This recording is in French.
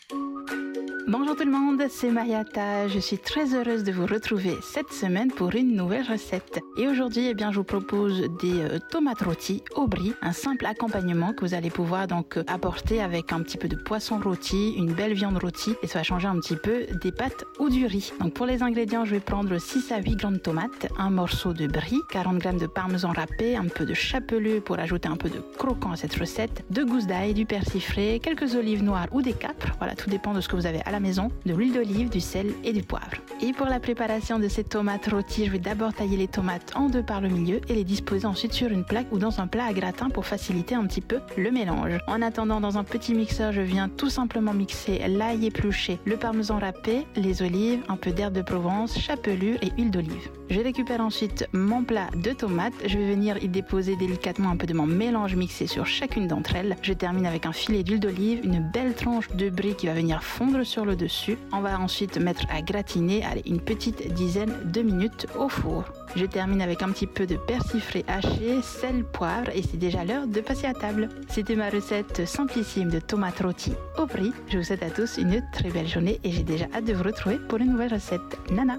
Bonjour tout le monde, c'est Mariata. Je suis très heureuse de vous retrouver cette semaine pour une nouvelle recette. Et aujourd'hui, je vous propose des tomates rôties au brie, un simple accompagnement que vous allez pouvoir donc apporter avec un petit peu de poisson rôti, une belle viande rôtie, et ça va changer un petit peu des pâtes ou du riz. Donc pour les ingrédients, je vais prendre 6 à 8 grandes tomates, un morceau de brie, 40 g de parmesan râpé, un peu de chapelure pour ajouter un peu de croquant à cette recette, 2 gousses d'ail, du persil frais, quelques olives noires ou des capres. Voilà, tout dépend de ce que vous avez à la maison, de l'huile d'olive, du sel et du poivre. Et pour la préparation de ces tomates rôties, je vais d'abord tailler les tomates en deux par le milieu et les disposer ensuite sur une plaque ou dans un plat à gratin pour faciliter un petit peu le mélange. En attendant, dans un petit mixeur, je viens tout simplement mixer l'ail épluché, le parmesan râpé, les olives, un peu d'herbe de Provence, chapelure et huile d'olive. Je récupère ensuite mon plat de tomates. Je vais venir y déposer délicatement un peu de mon mélange mixé sur chacune d'entre elles. Je termine avec un filet d'huile d'olive, une belle tranche de brie qui va venir fondre sur le dessus. On va ensuite mettre à gratiner, une petite dizaine de minutes au four. Je termine avec un petit peu de persil frais haché, sel, poivre et c'est déjà l'heure de passer à table. C'était ma recette simplissime de tomates rôties au brie. Je vous souhaite à tous une très belle journée et j'ai déjà hâte de vous retrouver pour une nouvelle recette. Nana!